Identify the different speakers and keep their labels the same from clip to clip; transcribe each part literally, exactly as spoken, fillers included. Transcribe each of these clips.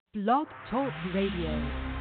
Speaker 1: Blog Talk Radio.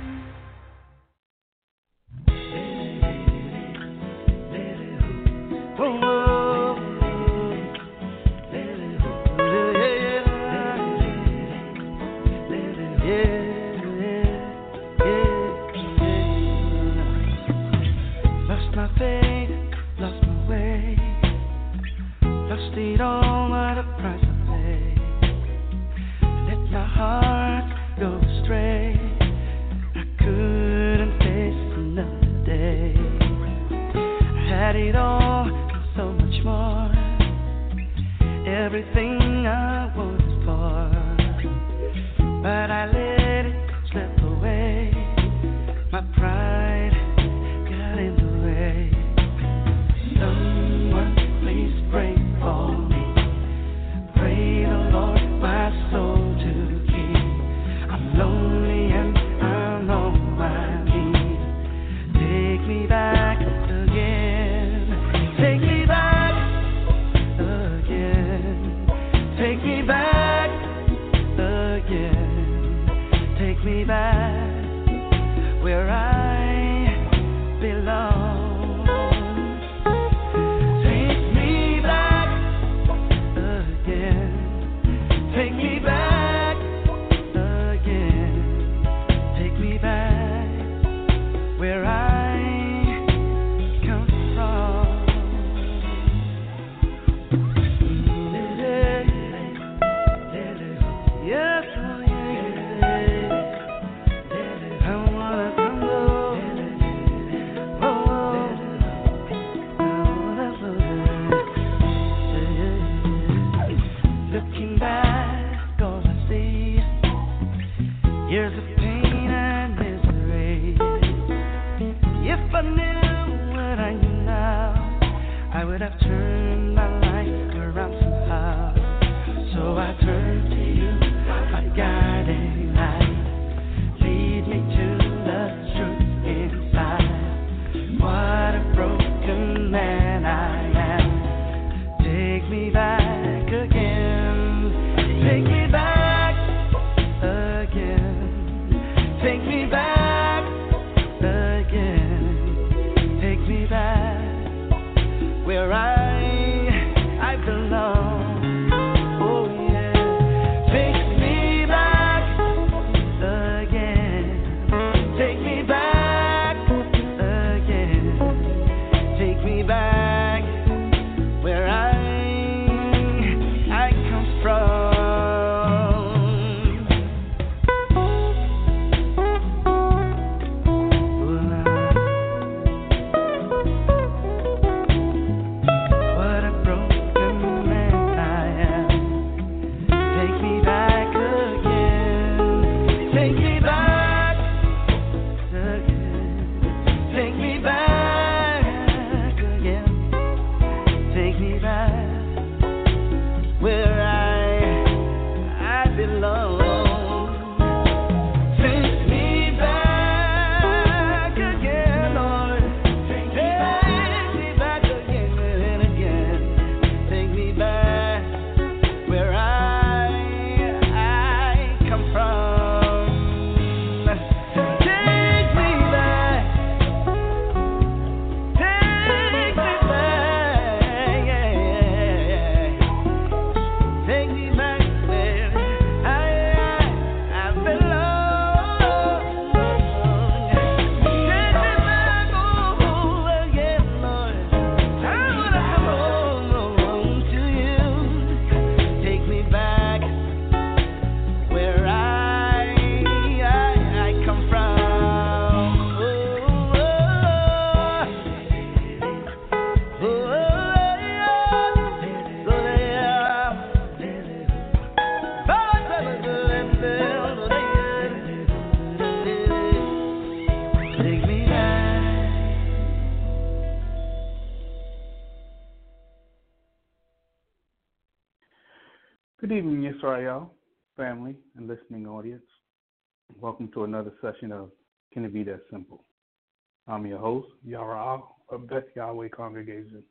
Speaker 2: Good evening, Yisrael family and listening audience. Welcome to another session of Can It Be That Simple? I'm your host, Yara of Beth Yahweh Congregation.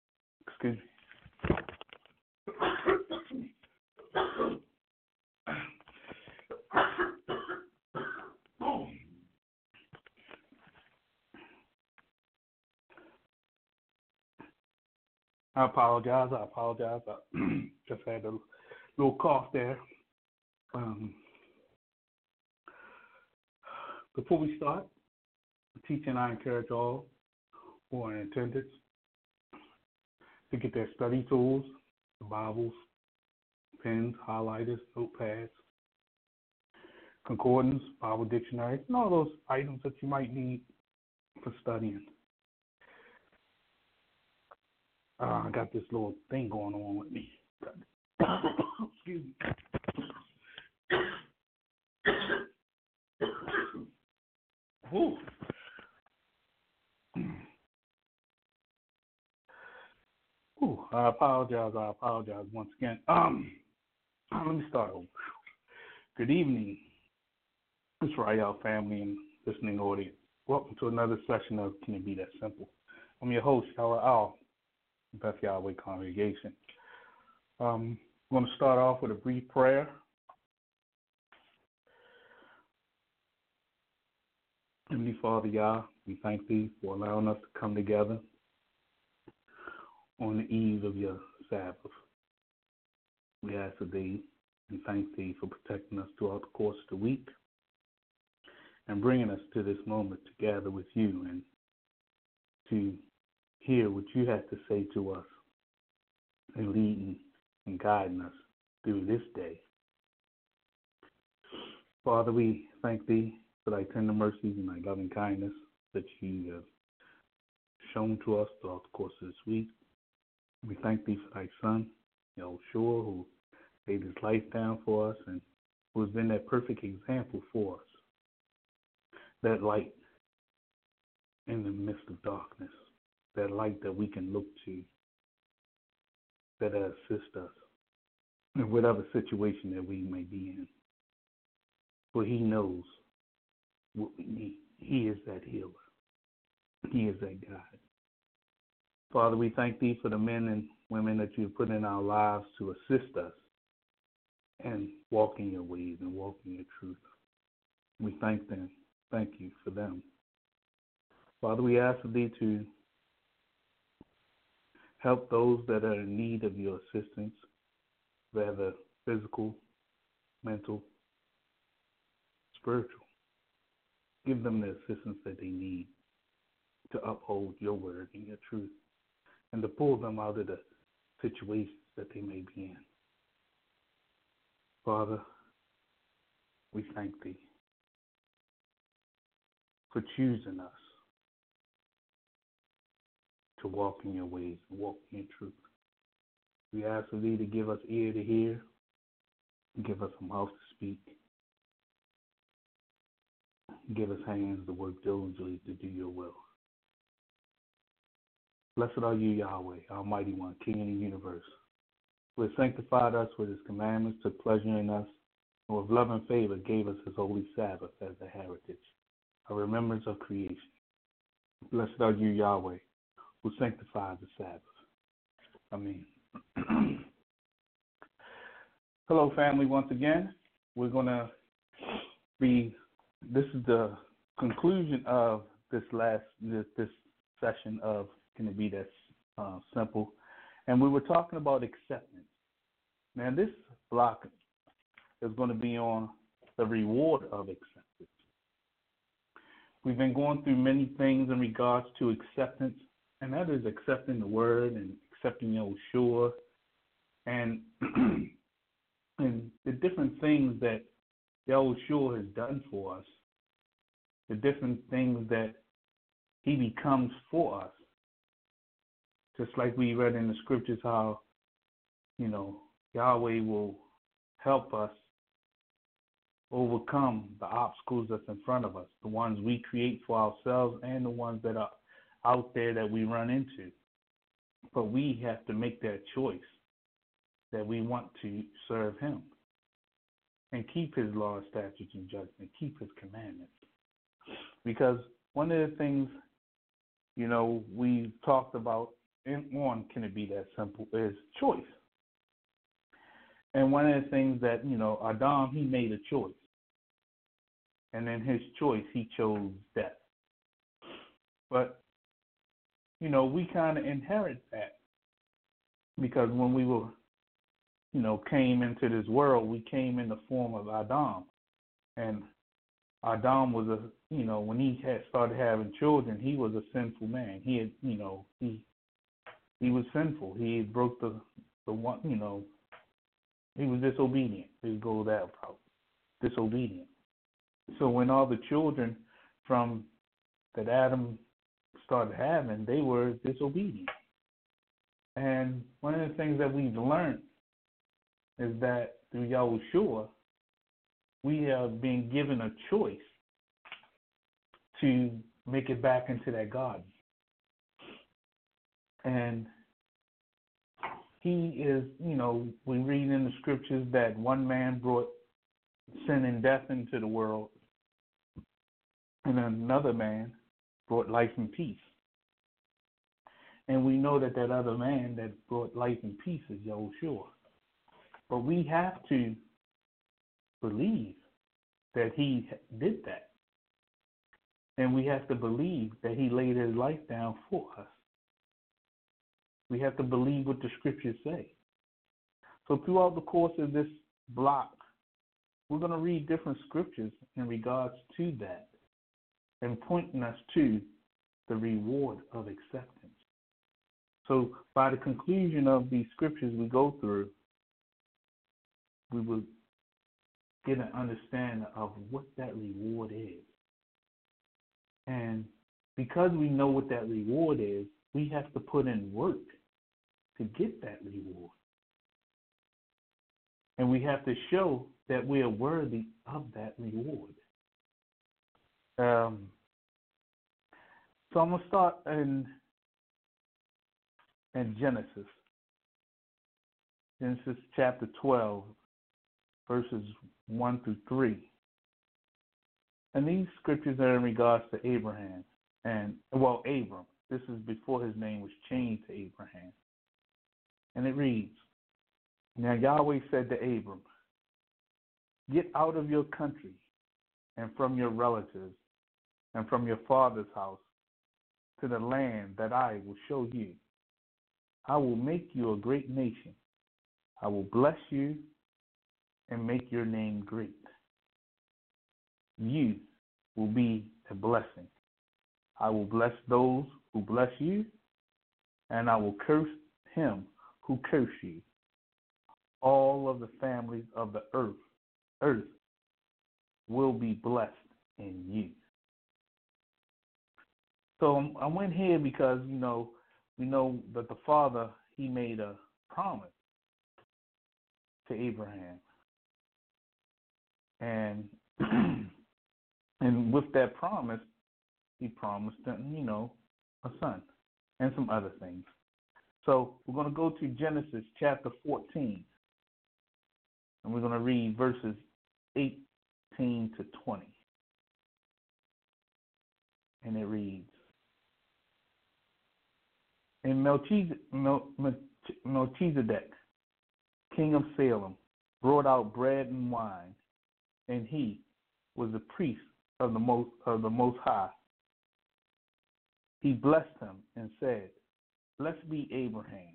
Speaker 2: Excuse me. I apologize. I apologize. I just had a little cough there. Um, before we start teaching, I encourage all who are in attendance to get their study tools, the Bibles, pens, highlighters, notepads, concordance, Bible dictionary, and all those items that you might need for studying. Uh, I got this little thing going on with me. Excuse me. Whew. Ooh, I apologize. I apologize once again. Um, let me start over. Good evening, Miss Rael family and listening audience. Welcome to another session of Can It Be That Simple? I'm your host, Yara Al, Beth Yahweh Congregation. Um, I'm going to start off with a brief prayer. Heavenly Father, Yah, we thank Thee for allowing us to come together on the eve of Your Sabbath. We ask of Thee and thank Thee for protecting us throughout the course of the week and bringing us to this moment to gather with You and to hear what You have to say to us and leading and guiding us through this day. Father, we thank Thee for Thy tender mercies and Thy loving kindness that You have shown to us throughout the course of this week. We thank Thee for Thy Son, Yahushua, who laid His life down for us and who has been that perfect example for us, that light in the midst of darkness, that light that we can look to, that assists us in whatever situation that we may be in. For He knows what we need. He is that healer. He is that guide. Father, we thank Thee for the men and women that You have put in our lives to assist us and walk in Your ways and walk in Your truth. We thank them. Thank You for them. Father, we ask of Thee to help those that are in need of Your assistance, whether physical, mental, spiritual. Give them the assistance that they need to uphold Your word and Your truth and to pull them out of the situations that they may be in. Father, we thank Thee for choosing us to walk in Your ways and walk in Your truth. We ask of Thee to give us ear to hear, give us a mouth to speak, give us hands to work diligently to do Your will. Blessed are You, Yahweh, Almighty One, King of the universe, who has sanctified us with His commandments, took pleasure in us, and with love and favor gave us His holy Sabbath as a heritage, a remembrance of creation. Blessed are You, Yahweh, who sanctifies the Sabbath. Amen. Hello, family, once again. We're going to be, this is the conclusion of this last, this, this session of Can It Be That uh, Simple? And we were talking about acceptance. Now, this block is going to be on the reward of acceptance. We've been going through many things in regards to acceptance, and that is accepting the word and accepting Yahushua and, and the different things that Yahushua has done for us, the different things that He becomes for us. Just like we read in the scriptures how, you know, Yahweh will help us overcome the obstacles that's in front of us, the ones we create for ourselves and the ones that are out there that we run into. But we have to make that choice that we want to serve Him and keep His law, statutes, and judgment, keep His commandments. Because one of the things, you know, we talked about in on Can It Be That Simple is choice. And one of the things that, you know, Adam, he made a choice. And in his choice, he chose death. But, you know, we kind of inherit that because when we were, you know, came into this world, we came in the form of Adam. And Adam was a, you know, when he had started having children, he was a sinful man. He had, you know, he he was sinful. He broke the, the one, you know, he was disobedient. Let's go that route. Disobedient. So when all the children from that Adam started having, they were disobedient. And one of the things that we've learned is that through Yahushua, we have been given a choice to make it back into that garden. And he is, you know, we read in the scriptures that one man brought sin and death into the world, and another man brought life and peace. And we know that that other man that brought life and peace is Yahushua. But we have to believe that he did that. And we have to believe that he laid his life down for us. We have to believe what the scriptures say. So throughout the course of this block, we're going to read different scriptures in regards to that and pointing us to the reward of acceptance. So by the conclusion of these scriptures we go through, we will get an understanding of what that reward is. And because we know what that reward is, we have to put in work to get that reward. And we have to show that we are worthy of that reward. Um, so I'm going to start in, in Genesis. Genesis chapter twelve, verses one through three. And these scriptures are in regards to Abraham. And, well, Abram. This is before his name was changed to Abraham. And it reads, Now Yahweh said to Abram, Get out of your country and from your relatives and from your father's house to the land that I will show you. I will make you a great nation. I will bless you and make your name great. You will be a blessing. I will bless those who bless you, and I will curse him who curse you. All of the families of the earth, earth will be blessed in you. So I went here because, you know, we know that the Father, he made a promise to Abraham. And and with that promise, he promised him, you know, a son and some other things. So we're going to go to Genesis chapter fourteen. And we're going to read verses eighteen to twenty. And it reads, And Melchizedek, Melchizedek, king of Salem, brought out bread and wine, and he was the priest of the most of the Most High. He blessed him and said, Blessed be Abraham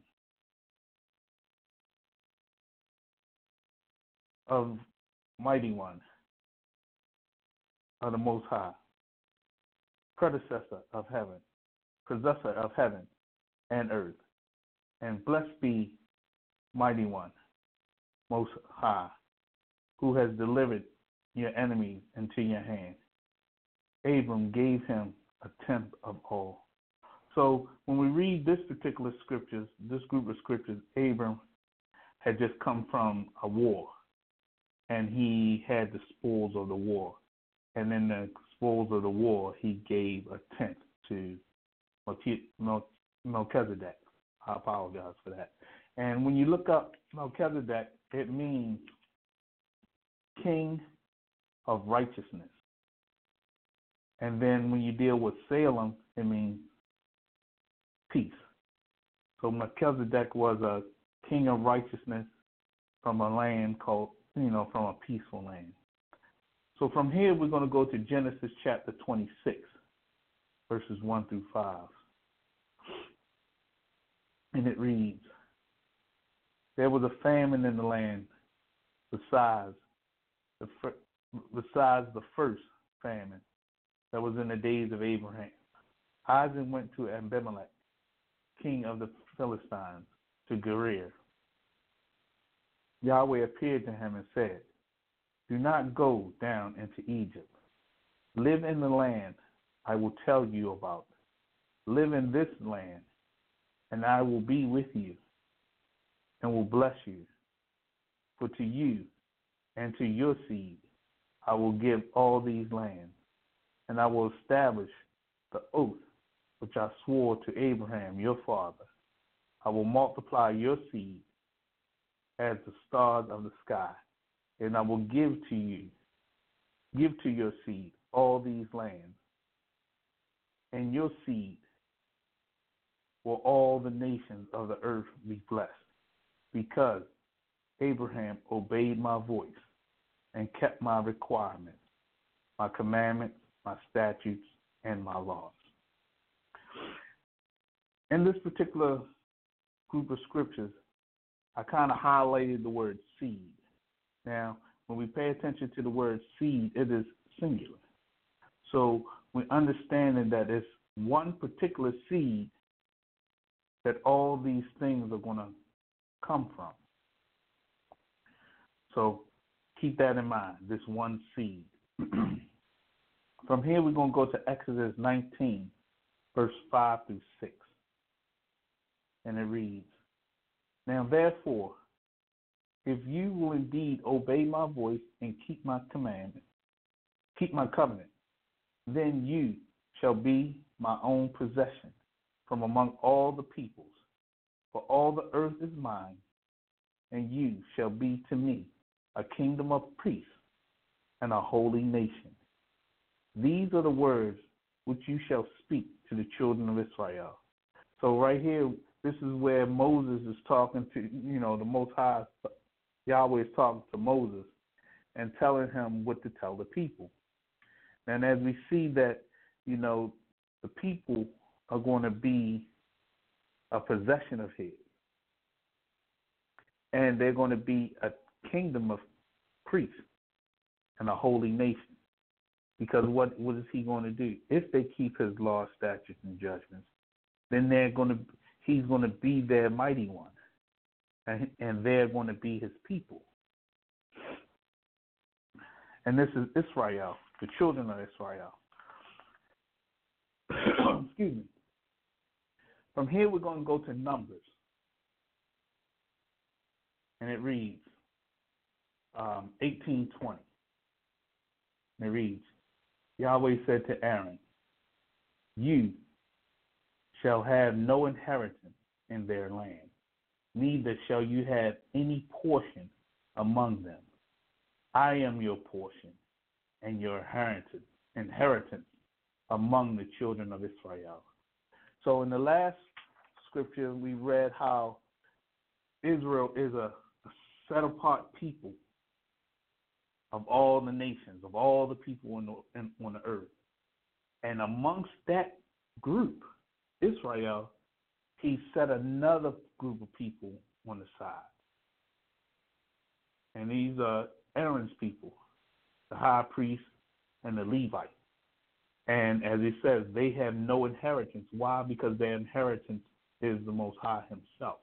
Speaker 2: of Mighty One of the Most High, predecessor of heaven, possessor of heaven and earth, and blessed be Mighty One, Most High, who has delivered your enemies into your hand. Abram gave him a tenth of all. So when we read this particular scriptures, this group of scriptures, Abram had just come from a war, and he had the spoils of the war. And in the spoils of the war, he gave a tenth to Melchizedek. I apologize for that. And when you look up Melchizedek, it means king of righteousness. And then when you deal with Salem, it means peace. So Melchizedek was a king of righteousness from a land called, you know, from a peaceful land. So from here, we're going to go to Genesis chapter twenty-six, verses one through five. And it reads, There was a famine in the land besides the, besides the first famine that was in the days of Abraham. Isaac went to Abimelech, king of the Philistines, to Gerar. Yahweh appeared to him and said, do not go down into Egypt. Live in the land I will tell you about. Live in this land, and I will be with you and will bless you. For to you and to your seed I will give all these lands, and I will establish the oath which I swore to Abraham your father. I will multiply your seed as the stars of the sky, and I will give to you, give to your seed all these lands, and your seed will all the nations of the earth be blessed, because Abraham obeyed my voice and kept my requirements, my commandments, my statutes, and my laws. In this particular group of scriptures, I kind of highlighted the word seed. Now, when we pay attention to the word seed, it is singular. So we're understanding that it's one particular seed that all these things are going to come from. So keep that in mind, this one seed. From here, we're going to go to Exodus nineteen, verse five through six. And it reads, now therefore, if you will indeed obey my voice and keep my commandment, keep my covenant, then you shall be my own possession from among all the peoples. For all the earth is mine, and you shall be to me a kingdom of priests and a holy nation. These are the words which you shall speak to the children of Israel. So right here, this is where Moses is talking to, you know, the Most High, Yahweh is talking to Moses and telling him what to tell the people. And as we see that, you know, the people are going to be a possession of his. And they're going to be a kingdom of priests and a holy nation. Because what, what is he going to do? If they keep his laws, statutes, and judgments, then they're going to he's going to be their mighty one. And, and they're going to be his people. And this is Israel, the children of Israel. Excuse me. From here, we're going to go to Numbers. And it reads, um, eighteen twenty. And it reads, Yahweh said to Aaron, you shall have no inheritance in their land, neither shall you have any portion among them. I am your portion and your inheritance, inheritance among the children of Israel. So in the last scripture, we read how Israel is a set-apart people of all the nations, of all the people in the, in, on the earth. And amongst that group, Israel, he set another group of people on the side. And these are Aaron's people, the high priest and the Levite. And as he says, they have no inheritance. Why? Because their inheritance is the Most High himself.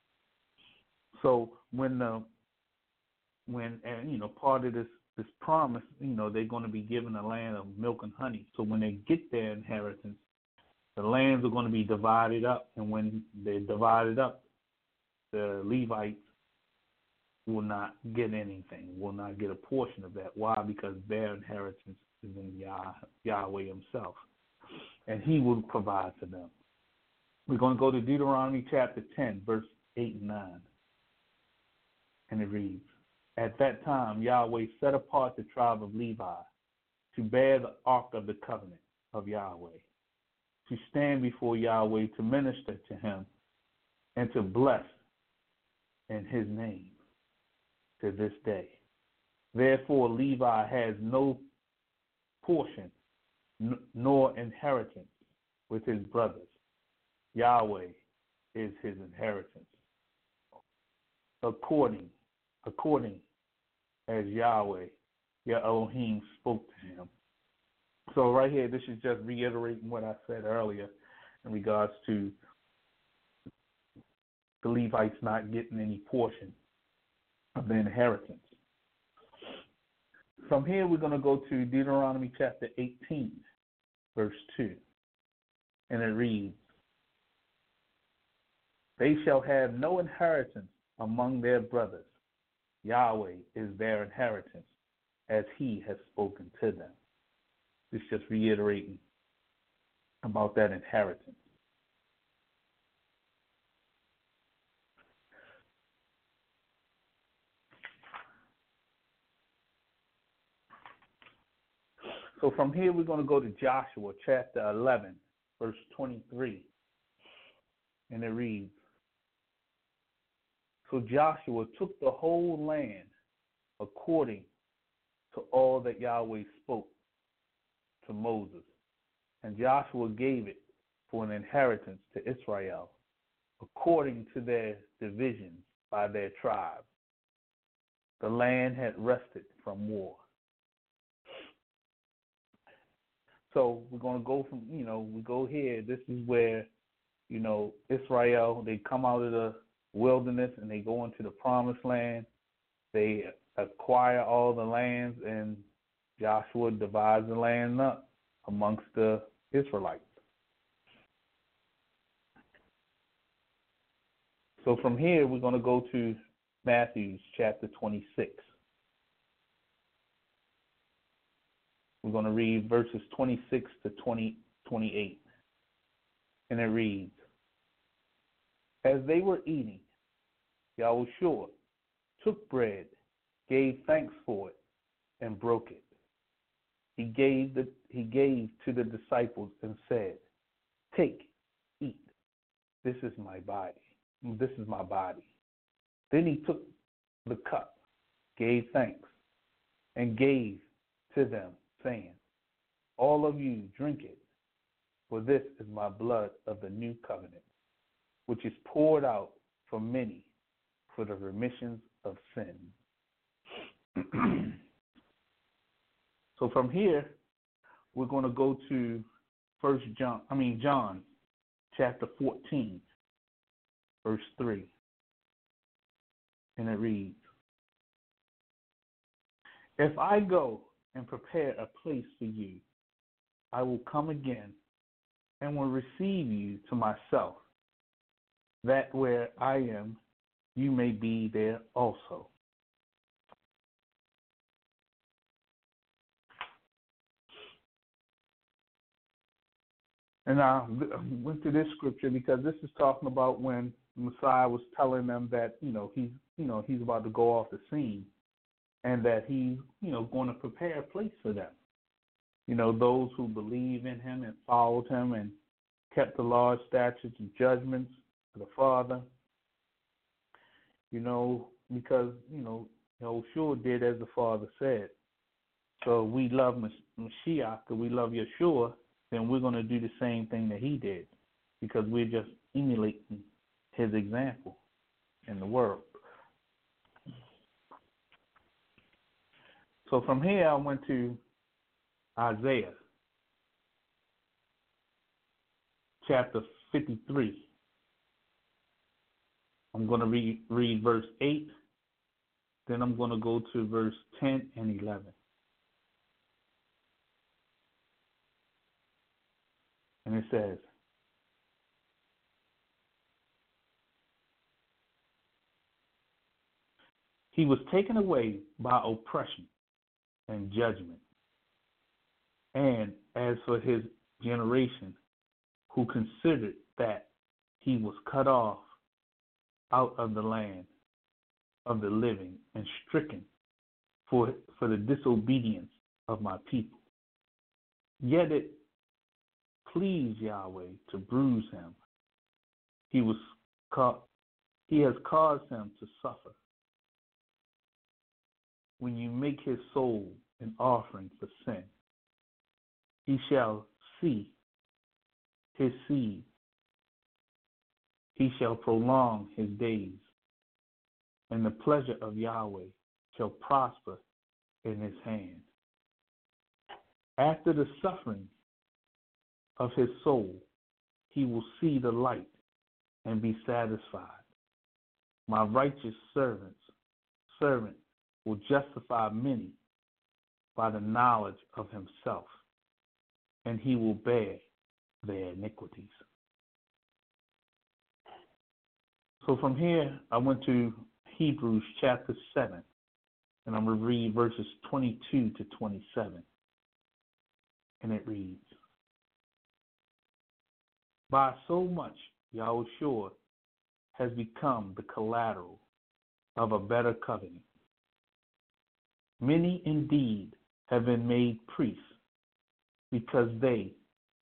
Speaker 2: So when the when and you know part of this this promise, you know, they're going to be given a land of milk and honey. So when they get their inheritance, the lands are going to be divided up, and when they're divided up, the Levites will not get anything, will not get a portion of that. Why? Because their inheritance is in Yah, Yahweh himself, and he will provide to them. We're going to go to Deuteronomy chapter ten, verse eight and nine. And it reads, at that time Yahweh set apart the tribe of Levi to bear the ark of the covenant of Yahweh, to stand before Yahweh to minister to him and to bless in his name to this day. Therefore Levi has no portion n- nor inheritance with his brothers. Yahweh is his inheritance. according, according as Yahweh, your Elohim, spoke to him. So right here, this is just reiterating what I said earlier in regards to the Levites not getting any portion of the inheritance. From here, we're going to go to Deuteronomy chapter eighteen, verse two. And it reads, they shall have no inheritance among their brothers. Yahweh is their inheritance, as he has spoken to them. It's just reiterating about that inheritance. So from here, we're going to go to Joshua chapter eleven, verse twenty-three. And it reads, so Joshua took the whole land according to all that Yahweh spoke to Moses. And Joshua gave it for an inheritance to Israel, according to their divisions by their tribes. The land had rested from war. So we're going to go from, you know, we go here. This is where, you know, Israel, they come out of the wilderness and they go into the promised land. They acquire all the lands, and Joshua divides the land up amongst the Israelites. So from here, we're going to go to Matthew chapter twenty-six. We're going to read verses twenty-six to twenty, twenty-eight. And it reads, as they were eating, Yahushua took bread, gave thanks for it, and broke it. He gave the he gave to the disciples and said, take, eat. This is my body. This is my body. Then he took the cup, gave thanks, and gave to them, saying, all of you drink it, for this is my blood of the new covenant, which is poured out for many for the remissions of sin. So from here, we're going to go to First John, I mean John, chapter fourteen, verse three, and it reads, if I go and prepare a place for you, I will come again and will receive you to myself, that where I am, you may be there also. And I went to this scripture because this is talking about when Messiah was telling them that, you know, he's, you know, he's about to go off the scene, and that he's, you know, going to prepare a place for them. You know, those who believe in him and followed him and kept the law, statutes, and judgments of the Father. You know, because, you know, Yahushua did as the Father said. So if we love Mashiach, if we love Yeshua, then we're going to do the same thing that he did, because we're just emulating his example in the world. So from here, I went to Isaiah chapter fifty-three. I'm going to read, read verse eight, then I'm going to go to verse ten and eleven. And it says, he was taken away by oppression and judgment. And as for his generation, who considered that he was cut off out of the land of the living and stricken for, for the disobedience of my people. Yet it pleased Yahweh to bruise him. He was ca- he has caused him to suffer. When you make his soul an offering for sin, he shall see his seed. He shall prolong his days, and the pleasure of Yahweh shall prosper in his hand. After the suffering of his soul, he will see the light and be satisfied. My righteous servants, servant will justify many by the knowledge of himself, and he will bear their iniquities. So from here, I went to Hebrews chapter seven, and I'm going to read verses twenty-two to twenty-seven. And it reads, by so much Yahushua has become the collateral of a better covenant. Many indeed have been made priests because they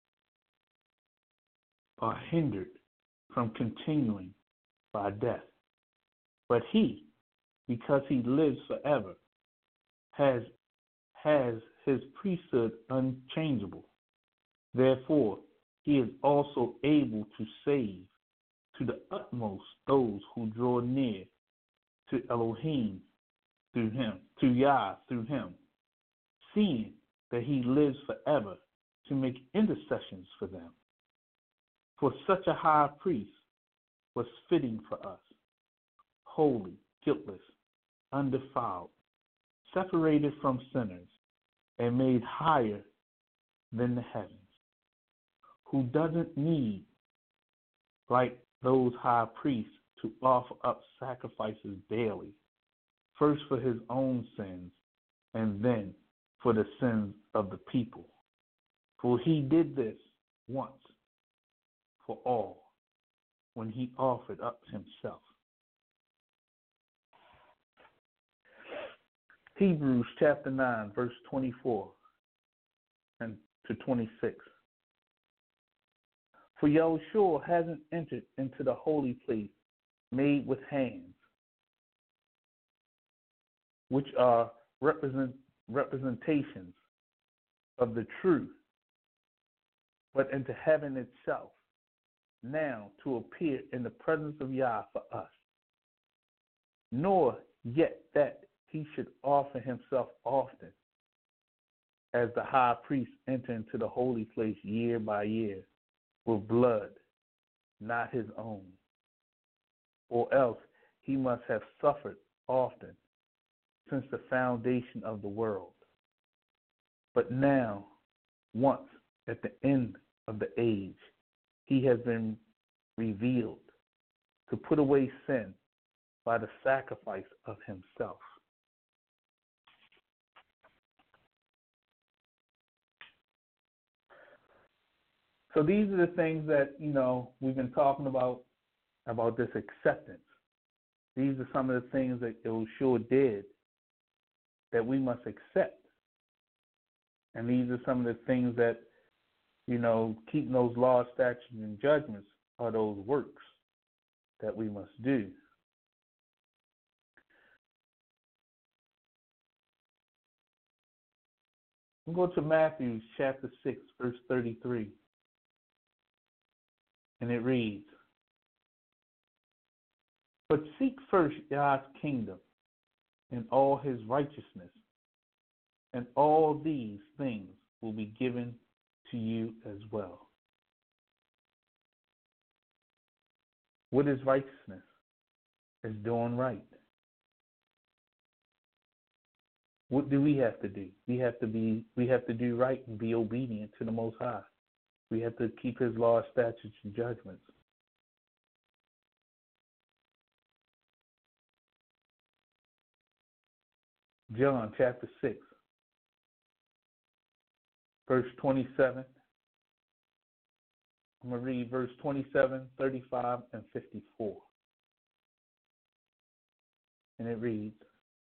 Speaker 2: are hindered from continuing by death. But he, because he lives forever, has has his priesthood unchangeable. Therefore, he is also able to save to the utmost those who draw near to Elohim through him, to Yah through him, seeing that he lives forever to make intercessions for them. For such a high priest was fitting for us, holy, guiltless, undefiled, separated from sinners, and made higher than the heavens, who doesn't need, like those high priests, to offer up sacrifices daily, first for his own sins and then for the sins of the people. For he did this once for all when he offered up himself. Hebrews chapter nine, verse twenty-four and to twenty-six. For Yahushua hasn't entered into the holy place made with hands, which are represent, representations of the truth, but into heaven itself, now to appear in the presence of Yah for us. Nor yet that he should offer himself often, as the high priest enter into the holy place year by year with blood, not his own. Or else he must have suffered often since the foundation of the world. But now, once at the end of the age, he has been revealed to put away sin by the sacrifice of himself. So these are the things that, you know, we've been talking about, about this acceptance. These are some of the things that Yahushua did that we must accept. And these are some of the things that, you know, keeping those laws, statutes, and judgments are those works that we must do. We'll go to Matthew chapter six, verse thirty-three. And it reads, but seek first God's kingdom and all his righteousness, and all these things will be given to you as well. What is righteousness? It's doing right. What do we have to do? We have to be we have to do right and be obedient to the Most High. We have to keep his laws, statutes, and judgments. John chapter six, verse twenty-seven. I'm going to read verse twenty-seven, thirty-five, and fifty-four. And it reads,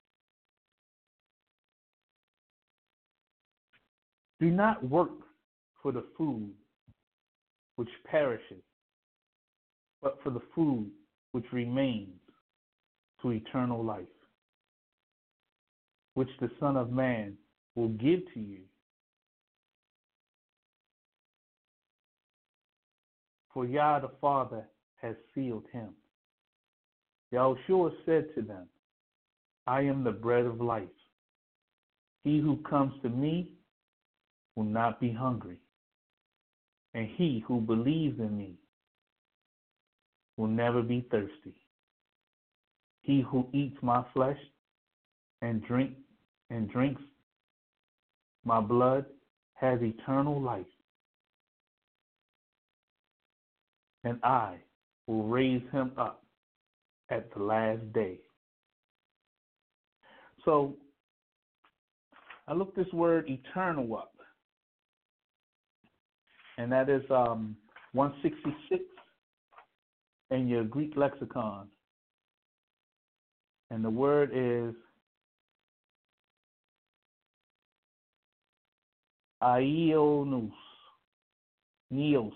Speaker 2: do not work for the food which perishes, but for the food which remains to eternal life, which the Son of Man will give to you. For Yah the Father has sealed him. Yahushua said to them, I am the bread of life. He who comes to me will not be hungry, and he who believes in me will never be thirsty. He who eats my flesh and drink and drinks my blood has eternal life, and I will raise him up at the last day. So I looked this word eternal up, and that is um, one sixty-six in your Greek lexicon. And the word is aionios, neos,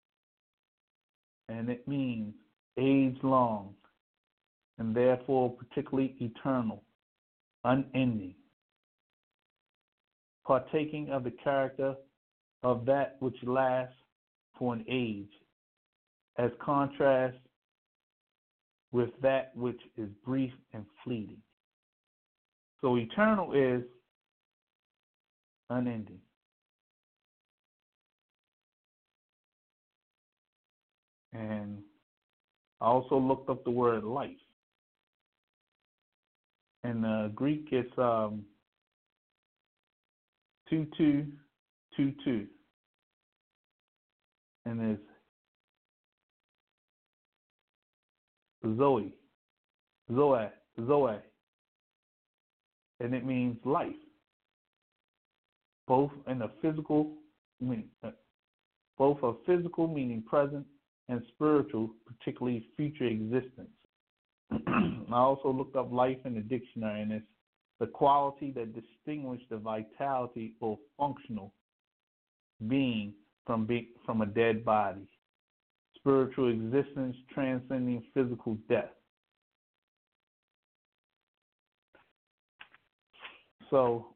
Speaker 2: and it means age long, and therefore particularly eternal, unending, partaking of the character of that which lasts for an age, as contrast with that which is brief and fleeting. So eternal is unending. And I also looked up the word life. In the Greek, it's um, two two two two, and it's Zoe, Zoe, Zoe, and it means life, both in a physical, mean, both a physical meaning present and spiritual, particularly future existence. I also looked up life in the dictionary, and it's the quality that distinguishes the vitality or functional being from be, from a dead body. Spiritual existence transcending physical death. So,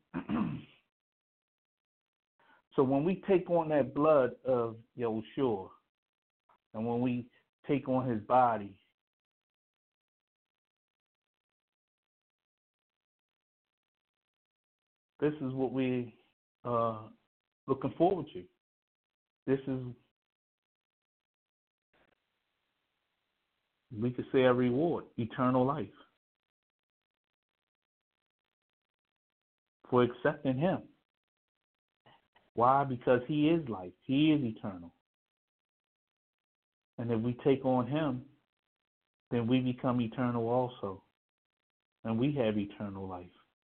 Speaker 2: so when we take on that blood of Yahushua, and when we take on his body, this is what we are looking forward to. This is, we could say, a reward, eternal life, for accepting him. Why? Because he is life. He is eternal. And if we take on him, then we become eternal also. And we have eternal life.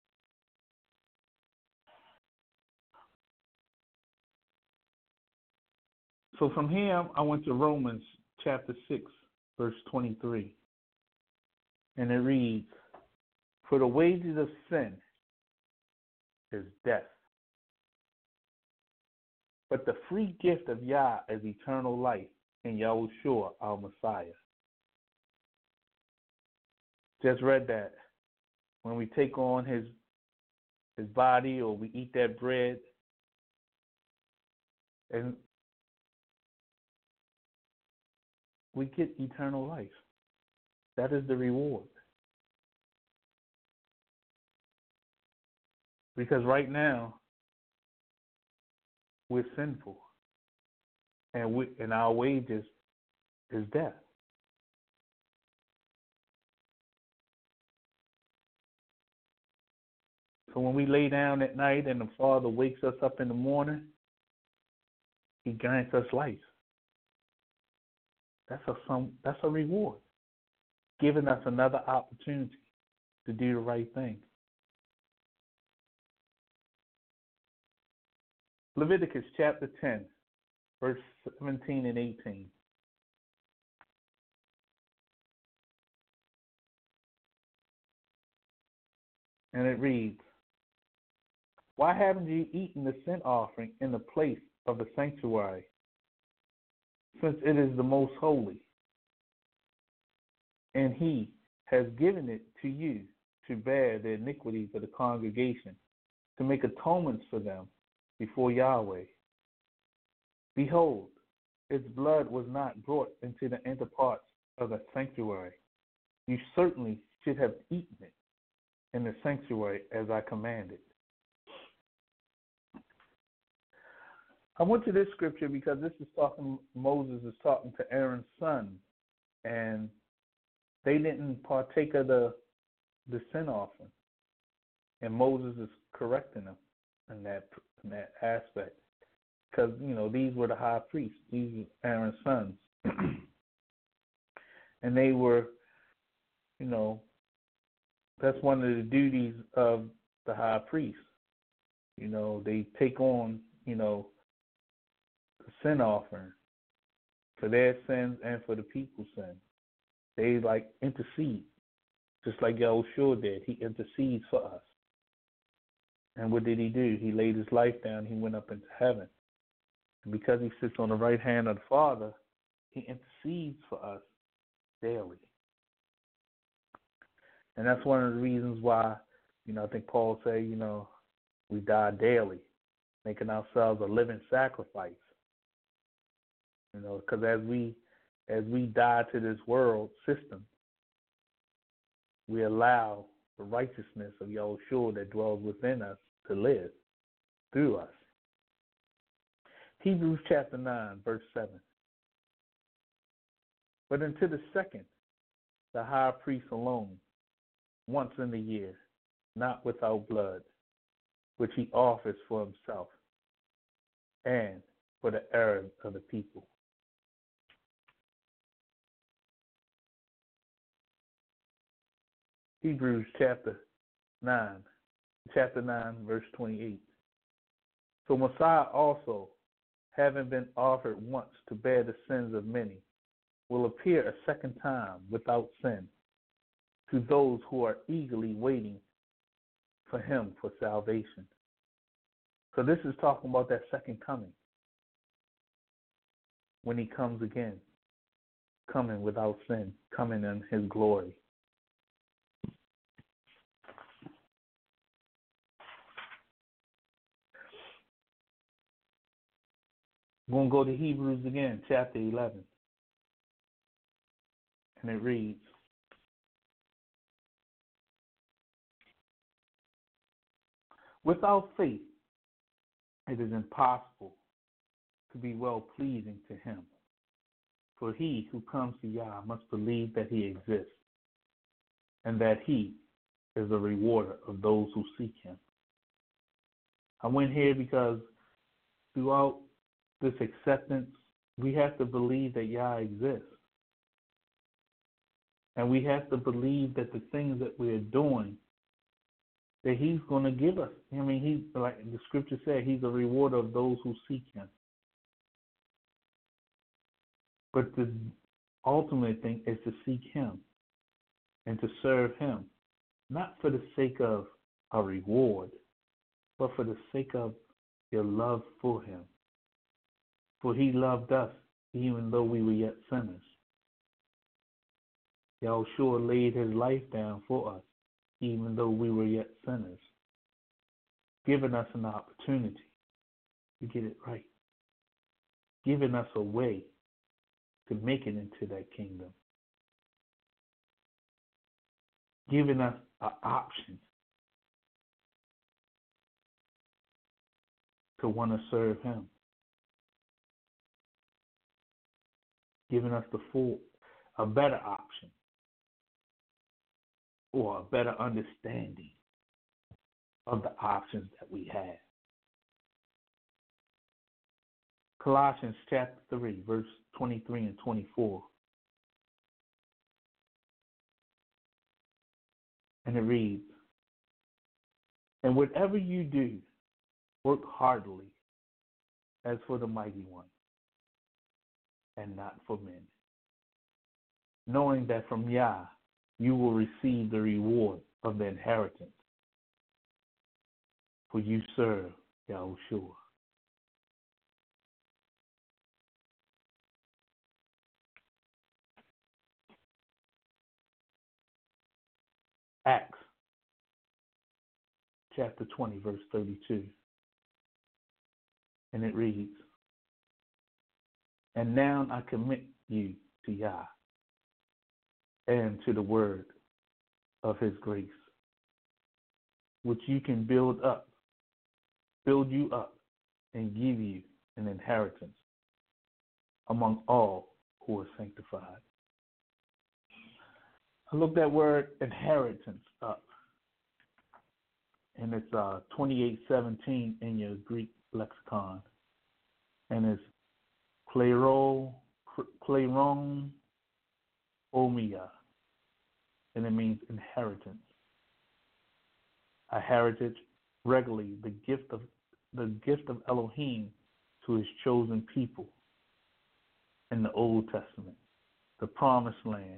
Speaker 2: So from here, I went to Romans chapter six, verse twenty-three. And it reads, "For the wages of sin is death. But the free gift of Yah is eternal life in Yahushua, our Messiah." Just read that. When we take on his his body, or we eat that bread, and we get eternal life. That is the reward. Because right now, we're sinful, and we, and our wages is death. So when we lay down at night and the Father wakes us up in the morning, he grants us life. That's a some that's a reward, giving us another opportunity to do the right thing. Leviticus chapter ten, verse seventeen and eighteen. And it reads, "Why haven't you eaten the sin offering in the place of the sanctuary, since it is the most holy? And he has given it to you to bear the iniquities of the congregation, to make atonements for them before Yahweh. Behold, its blood was not brought into the inner parts of the sanctuary. You certainly should have eaten it in the sanctuary as I commanded. I went to this scripture because this is talking, Moses is talking to Aaron's son, and they didn't partake of the, the sin offering. And Moses is correcting them in that, in that aspect. Because, you know, these were the high priests, these were Aaron's sons. And they were, you know, that's one of the duties of the high priest. You know, they take on, you know, the sin offering for their sins and for the people's sins. They like intercede, just like Yahushua did. He intercedes for us. And what did he do? He laid his life down. He went up into heaven. And because he sits on the right hand of the Father, he intercedes for us daily. And that's one of the reasons why, you know, I think Paul said, you know, we die daily, making ourselves a living sacrifice. You know, because as we as we die to this world system, we allow the righteousness of Yahushua that dwells within us to live through us. Hebrews chapter nine, verse seven. But unto the second, the high priest alone, once in the year, not without blood, which he offers for himself and for the error of the people. Hebrews chapter nine, chapter nine, verse twenty-eight. So Messiah also, having been offered once to bear the sins of many, will appear a second time without sin to those who are eagerly waiting for him for salvation. So this is talking about that second coming, when he comes again, coming without sin, coming in his glory. We're going to go to Hebrews again, chapter eleven. And it reads, without faith, it is impossible to be well-pleasing to him. For he who comes to Yah must believe that he exists, and that he is a rewarder of those who seek him. I went here because throughout this acceptance, we have to believe that Yah exists. And we have to believe that the things that we're doing, that he's going to give us. I mean, he, like the scripture said, he's a rewarder of those who seek him. But the ultimate thing is to seek him and to serve him, not for the sake of a reward, but for the sake of your love for him. For he loved us even though we were yet sinners. Yahushua laid his life down for us even though we were yet sinners, giving us an opportunity to get it right, giving us a way to make it into that kingdom, giving us an option to want to serve him, giving us the full, a better option or a better understanding of the options that we have. Colossians chapter three, verse twenty-three and twenty-four. And it reads, and whatever you do, work heartily as for the mighty one, and not for men, knowing that from Yah you will receive the reward of the inheritance, for you serve Yahushua. Acts chapter twenty, verse thirty-two. And it reads, and now I commit you to Yah and to the word of his grace, which you can build up, build you up, and give you an inheritance among all who are sanctified. I looked that word inheritance up, and it's uh, twenty-eight seventeen in your Greek lexicon, and it's klero, kleron omia, and it means inheritance. A heritage, regularly the gift of the gift of Elohim to his chosen people in the Old Testament, the promised land.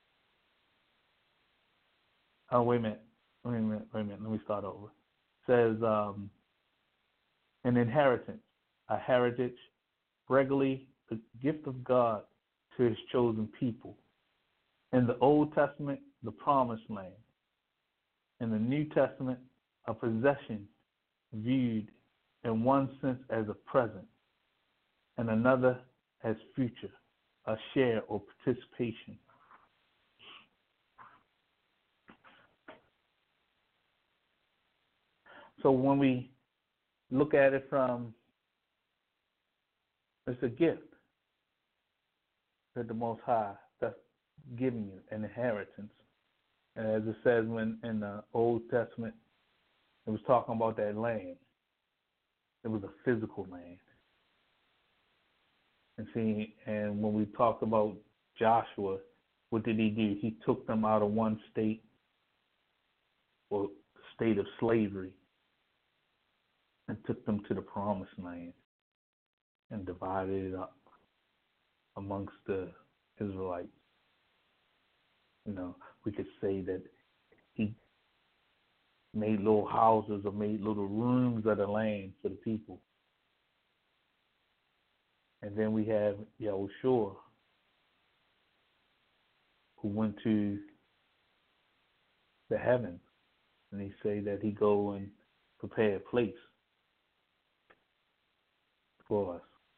Speaker 2: Oh, wait a minute, wait a minute, wait a minute, let me start over. It says um, an inheritance, a heritage, regularly the gift of God to his chosen people. In the Old Testament, the promised land. In the New Testament, a possession viewed in one sense as a present, and another as future, a share or participation. So when we look at it from, it's a gift that the Most High that's giving you, an inheritance. And as it says when in the Old Testament, it was talking about that land. It was a physical land. And see, and when we talked about Joshua, what did he do? He took them out of one state, or state of slavery, and took them to the promised land and divided it up amongst the Israelites. You know, we could say that he made little houses or made little rooms of the land for the people. And then we have Yahushua, who went to the heavens, and he say that he go and prepare a place for us.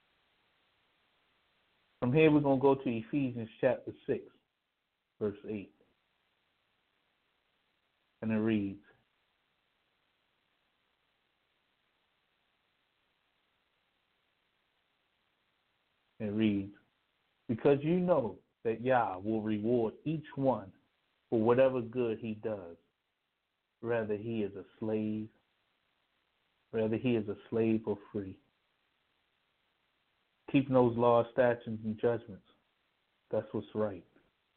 Speaker 2: From here, we're going to go to Ephesians chapter six, verse eight. And it reads, it reads, because you know that Yah will reward each one for whatever good he does, whether he is a slave, whether he is a slave or free. Keeping those laws, statutes, and judgments, that's what's right.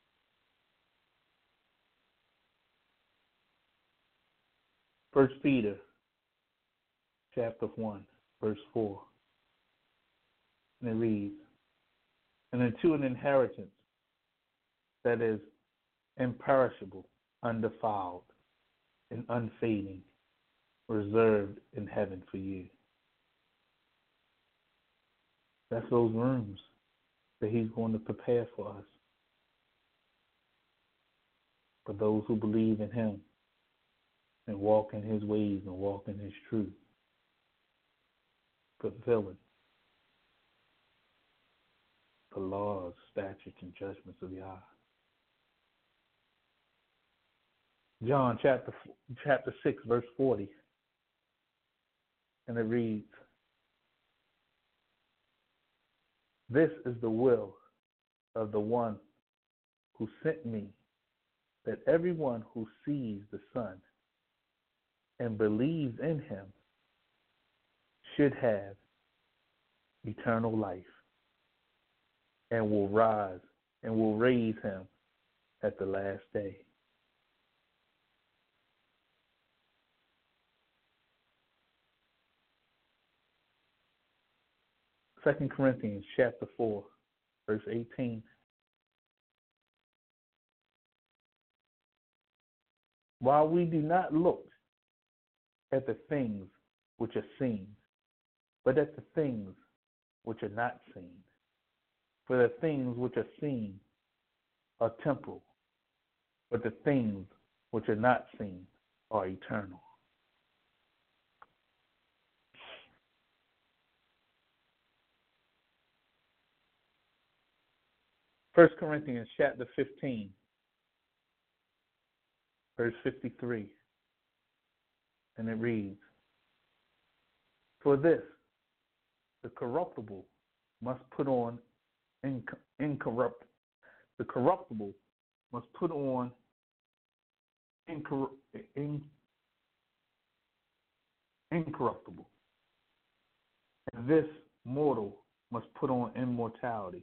Speaker 2: First Peter chapter one, verse four. And it reads, and into an inheritance that is imperishable, undefiled, and unfading, reserved in heaven for you. That's those rooms that he's going to prepare for us, for those who believe in him and walk in his ways and walk in his truth, fulfilling the laws, statutes, and judgments of Yah. John chapter chapter six, verse forty, and it reads, this is the will of the one who sent me, that everyone who sees the Son and believes in him should have eternal life, and will rise and will raise him at the last day. Second Corinthians chapter four, verse eighteen. While we do not look at the things which are seen, but at the things which are not seen. For the things which are seen are temporal, but the things which are not seen are eternal. First Corinthians chapter fifteen, verse fifty-three. And it reads, "For this, the corruptible must put on inc- incorrupt. The corruptible must put on incor- in- incorruptible, and this mortal must put on immortality."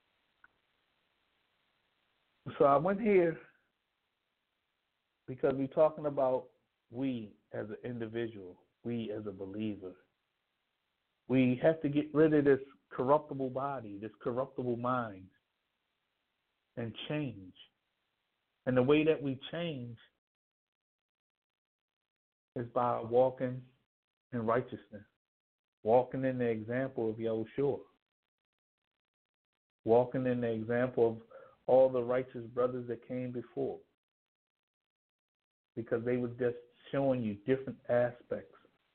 Speaker 2: So I went here because we're talking about we as an individual, we as a believer. We have to get rid of this corruptible body, this corruptible mind, and change. And the way that we change is by walking in righteousness, walking in the example of Yahushua, walking in the example of all the righteous brothers that came before, because they were just showing you different aspects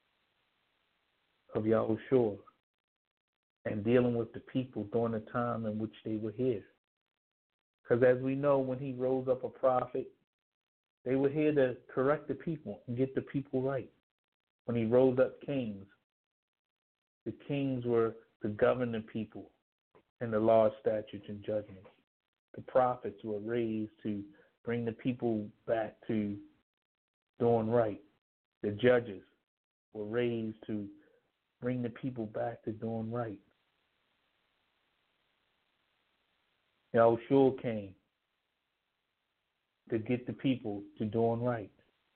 Speaker 2: of Yahushua and dealing with the people during the time in which they were here. Because as we know, when he rose up a prophet, they were here to correct the people and get the people right. When he rose up kings, the kings were to govern the people in the law, statutes, and judgments. The prophets were raised to bring the people back to doing right. The judges were raised to bring the people back to doing right. Yahushua came to get the people to doing right.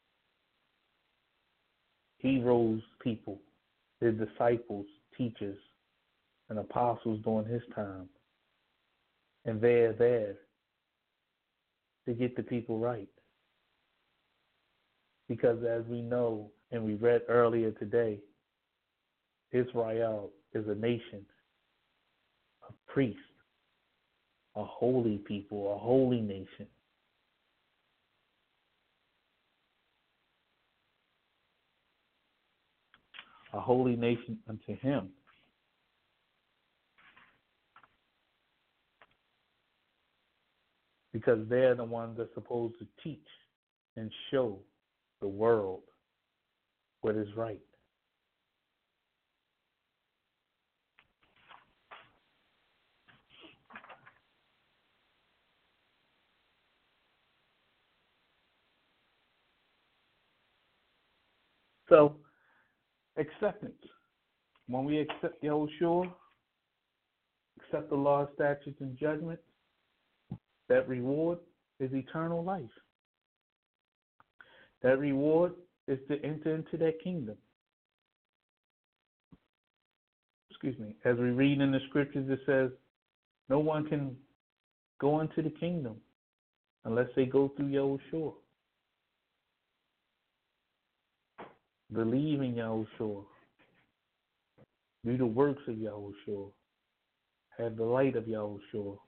Speaker 2: He rose people, his disciples, teachers, and apostles during his time. And they're there to get the people right. Because as we know, and we read earlier today, Israel is a nation of priests, a holy people, a holy nation. A holy nation unto him. Because they're the ones that are supposed to teach and show the world what is right. So, acceptance. When we accept Yahushua, accept the law, statutes, and judgments, that reward is eternal life. That reward is to enter into that kingdom. Excuse me. As we read in the scriptures, it says, no one can go into the kingdom unless they go through Yahushua. Believe in Yahushua. Do the works of Yahushua. Have the light of Yahushua.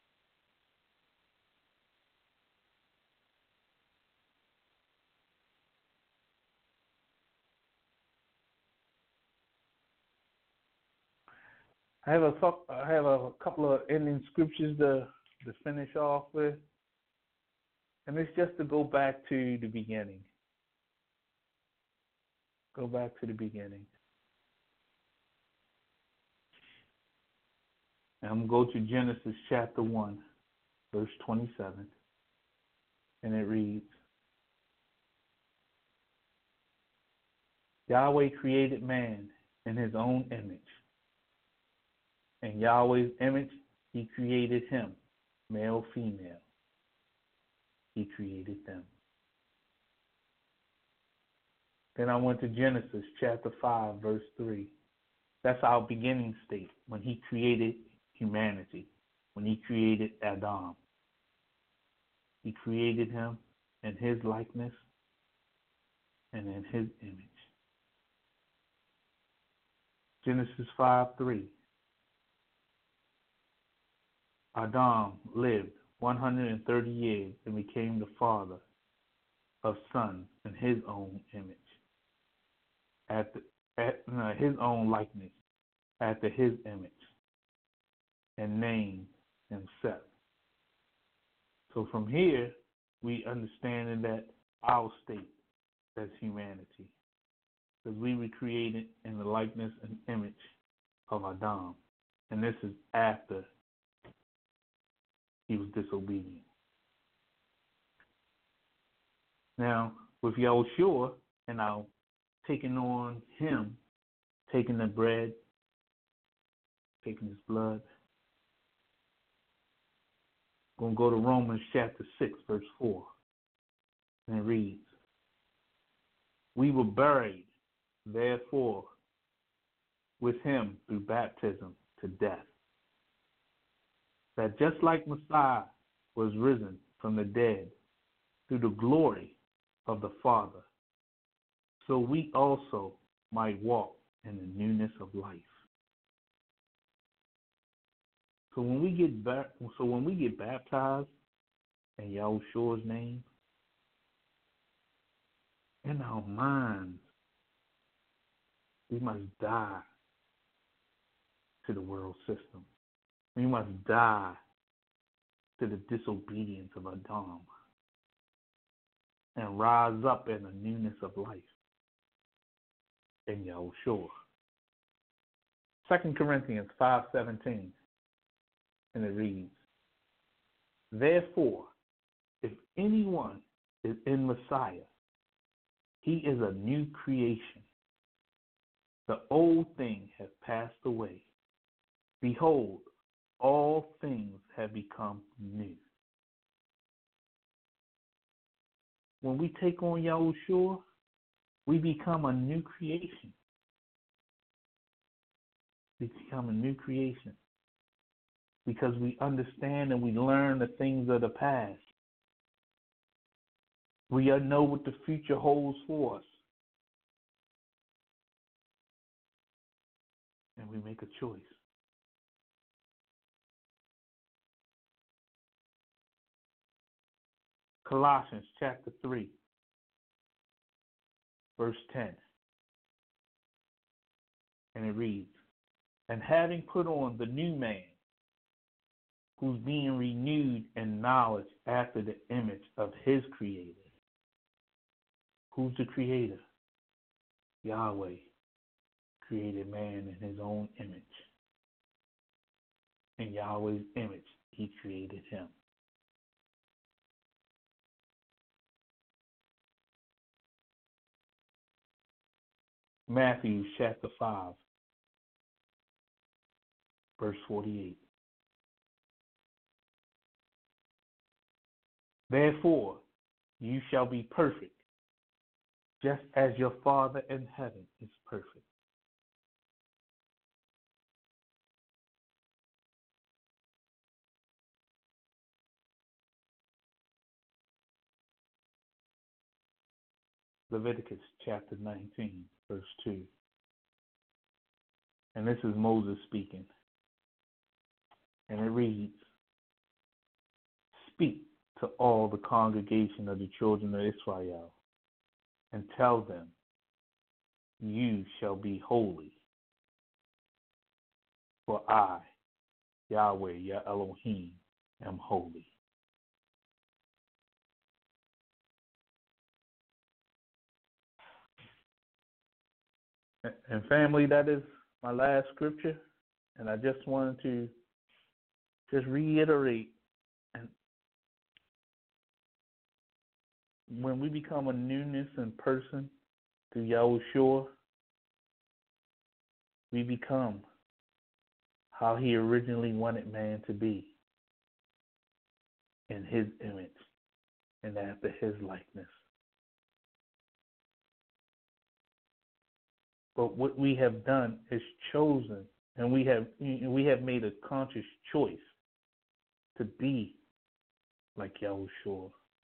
Speaker 2: I have a I have a couple of ending scriptures to to finish off with, and it's just to go back to the beginning. Go back to the beginning. And I'm going to go to Genesis chapter one, verse twenty-seven, and it reads, Yahweh created man in his own image. In Yahweh's image, he created him, male, female. He created them. Then I went to Genesis chapter five, verse three. That's our beginning state, when he created humanity, when he created Adam. He created him in his likeness and in his image. Genesis five, three. Adam lived one hundred thirty years and became the father of sons in his own image, at, the, at no, his own likeness, after his image, and named him Seth. So from here, we understand that our state as humanity, because we were created in the likeness and image of Adam. And this is after he was disobedient. Now, with Yahushua and now taking on him, taking the bread, taking his blood, we're going to go to Romans chapter six, verse four. And it reads, we were buried, therefore, with him through baptism to death, that just like Messiah was risen from the dead through the glory of the Father, so we also might walk in the newness of life. So when we get back, so when we get baptized in Yahushua's name, in our minds, we must die to the world system. We must die to the disobedience of Adam and rise up in the newness of life in Yahushua. Second Corinthians five seventeen, and it reads, therefore, if anyone is in Messiah, he is a new creation. The old things have passed away. Behold, all things have become new. When we take on Yahushua, we become a new creation. We become a new creation because we understand and we learn the things of the past. We know what the future holds for us. And we make a choice. Colossians chapter three, verse ten. And it reads, and having put on the new man, who's being renewed in knowledge after the image of his creator. Who's the creator? Yahweh created man in his own image. In Yahweh's image, he created him. Matthew chapter five, verse forty-eight. Therefore, you shall be perfect, just as your Father in heaven is perfect. Leviticus chapter nineteen, verse two. And this is Moses speaking. And it reads, speak to all the congregation of the children of Israel, and tell them, you shall be holy, for I, Yahweh, Yah Elohim, am holy. And family, that is my last scripture, and I just wanted to just reiterate, and when we become a newness in person through Yahushua, we become how he originally wanted man to be, in his image and after his likeness. But what we have done is chosen, and we have we have made a conscious choice to be like Yahushua,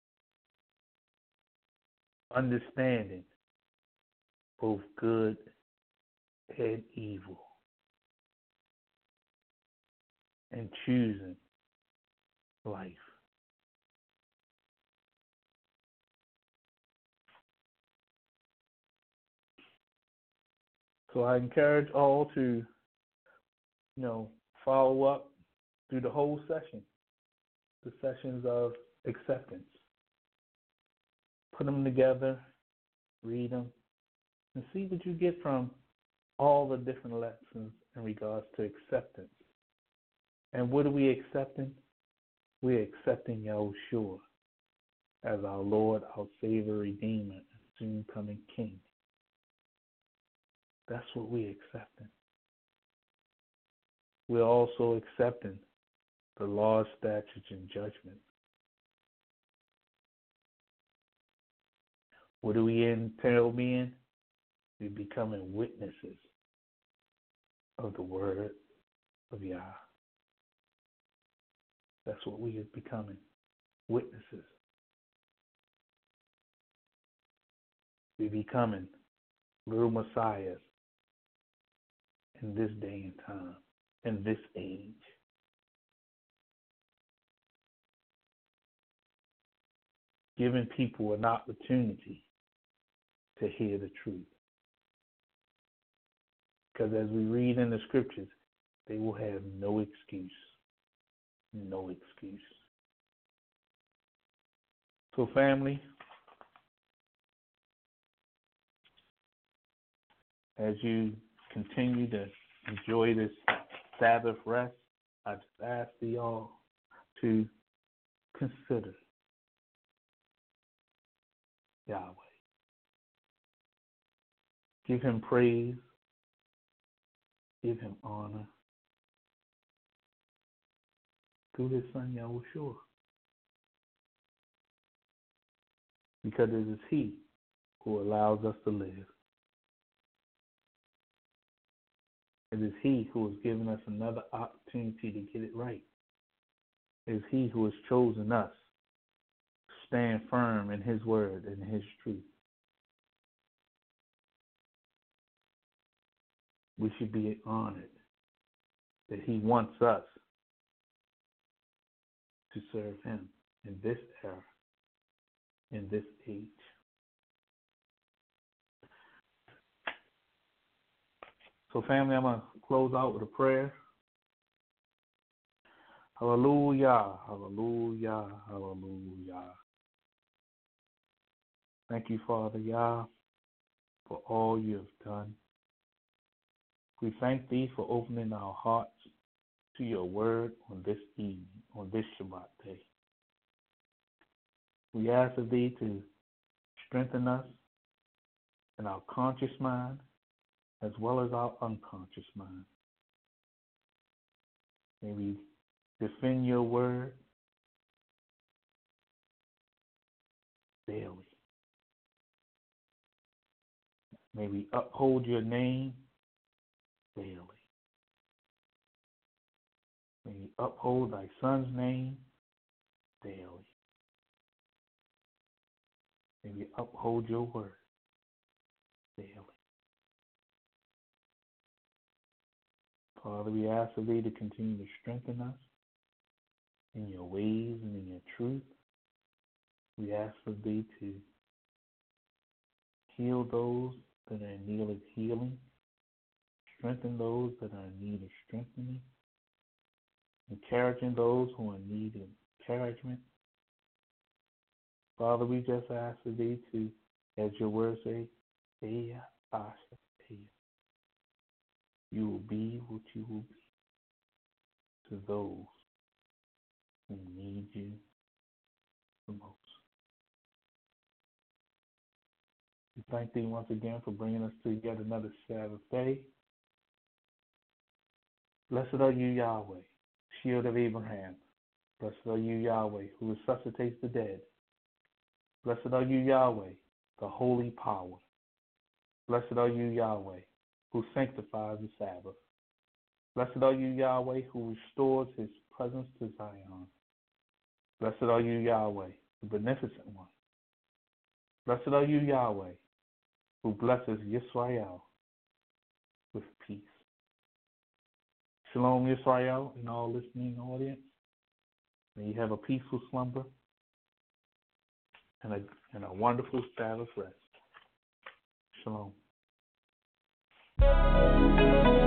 Speaker 2: understanding both good and evil, and choosing life. So I encourage all to, you know, follow up through the whole session, the sessions of acceptance. Put them together, read them, and see what you get from all the different lessons in regards to acceptance. And what are we accepting? We're accepting Yahushua as our Lord, our Savior, Redeemer, and soon coming King. That's what we're accepting. We're also accepting the laws, statutes, and judgments. What do we entail being? We're becoming witnesses of the word of Yah. That's what we are becoming, witnesses. We're becoming little messiahs in this day and time, in this age. Giving people an opportunity to hear the truth. Because as we read in the scriptures, they will have no excuse. No excuse. So family, as you continue to enjoy this Sabbath rest, I just ask you all to consider Yahweh. Give him praise. Give him honor through his son Yahushua. Because it is he who allows us to live. It is he who has given us another opportunity to get it right. It is he who has chosen us to stand firm in his word and his truth. We should be honored that he wants us to serve him in this era, in this age. So family, I'm going to close out with a prayer. Hallelujah, hallelujah, hallelujah. Thank you, Father Yah, for all you have done. We thank thee for opening our hearts to your word on this evening, on this Shabbat day. We ask of thee to strengthen us in our conscious mind as well as our unconscious mind. May we defend your word daily. May we uphold your name daily. May we uphold thy son's name daily. May we uphold your word daily. Father, we ask of thee to continue to strengthen us in your ways and in your truth. We ask of thee to heal those that are in need of healing, strengthen those that are in need of strengthening, encouraging those who are in need of encouragement. Father, we just ask of thee to, as your word says, Eya Asha Eya. You will be what you will be to those who need you the most. We thank thee once again for bringing us to yet another Sabbath day. Blessed are you, Yahweh, shield of Abraham. Blessed are you, Yahweh, who resuscitates the dead. Blessed are you, Yahweh, the holy power. Blessed are you, Yahweh, who sanctifies the Sabbath. Blessed are you, Yahweh, who restores his presence to Zion. Blessed are you, Yahweh, the beneficent one. Blessed are you, Yahweh, who blesses Yisrael with peace. Shalom, Yisrael, and all listening audience. May you have a peaceful slumber and a, and a wonderful Sabbath rest. Shalom.